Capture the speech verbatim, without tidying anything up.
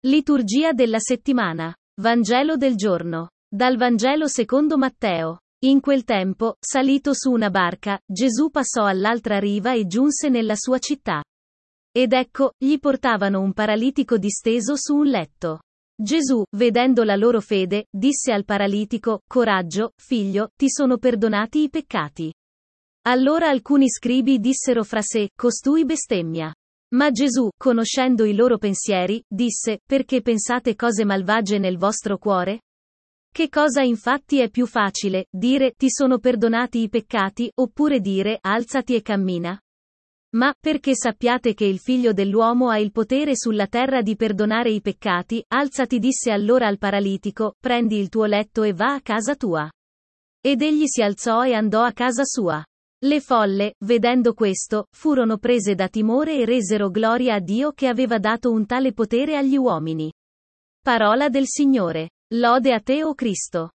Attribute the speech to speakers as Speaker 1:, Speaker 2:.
Speaker 1: Liturgia della settimana. Vangelo del giorno. Dal Vangelo secondo Matteo. In quel tempo, salito su una barca, Gesù passò all'altra riva e giunse nella sua città. Ed ecco, gli portavano un paralitico disteso su un letto. Gesù, vedendo la loro fede, disse al paralitico: «Coraggio, figlio, ti sono perdonati i peccati». Allora alcuni scribi dissero fra sé: «Costui bestemmia». Ma Gesù, conoscendo i loro pensieri, disse: «Perché pensate cose malvagie nel vostro cuore? Che cosa infatti è più facile, dire, ti sono perdonati i peccati, oppure dire, alzati e cammina? Ma, perché sappiate che il Figlio dell'uomo ha il potere sulla terra di perdonare i peccati, alzati disse allora al paralitico, prendi il tuo letto e va a casa tua». Ed egli si alzò e andò a casa sua. Le folle, vedendo questo, furono prese da timore e resero gloria a Dio che aveva dato un tale potere agli uomini. Parola del Signore. Lode a te, o Cristo.